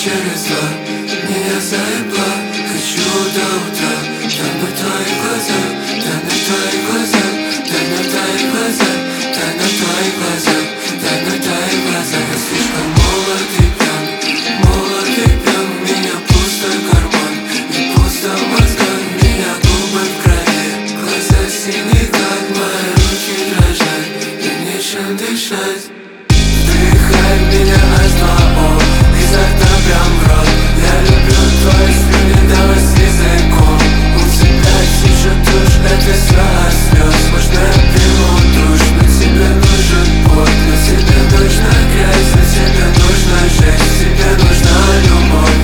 через два. Меня заебла, хочу до утра. Тонуть в твоих глазах, тонуть в твоих глазах, тонуть в твоих глазах, тонуть в твоих глазах, тонуть в твоих глазах. Я слишком молод и пьян, молод и пьян. У меня пустой карман и пусто в мозгах. У меня губы в крови, глаза синие, как мои руки дрожат. И нечем дышать. Вдыхай меня H2O, изо рта прям в рот. Я люблю твои слюни, давай с языком. У тебя течет тушь, это слез слез. Можно я приму душ, но тебе нужен пот, но тебе нужна грязь, но тебе нужна жесть, тебе нужна любовь.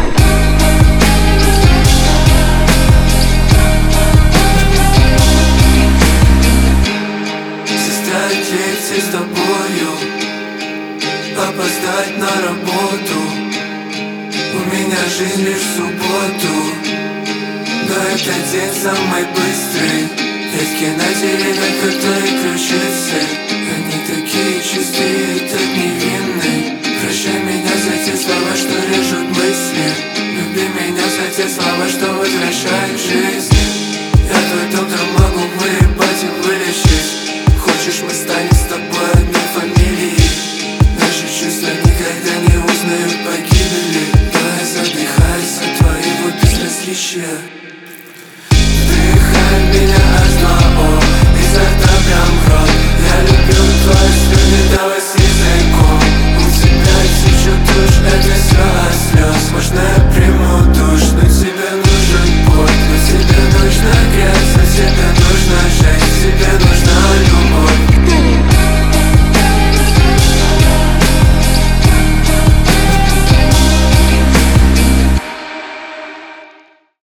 Составить лекции с тобою, опоздать на работу. У меня жизнь лишь в субботу, но этот день самый быстрый. Ведь в кинотеатре как твои ключицы.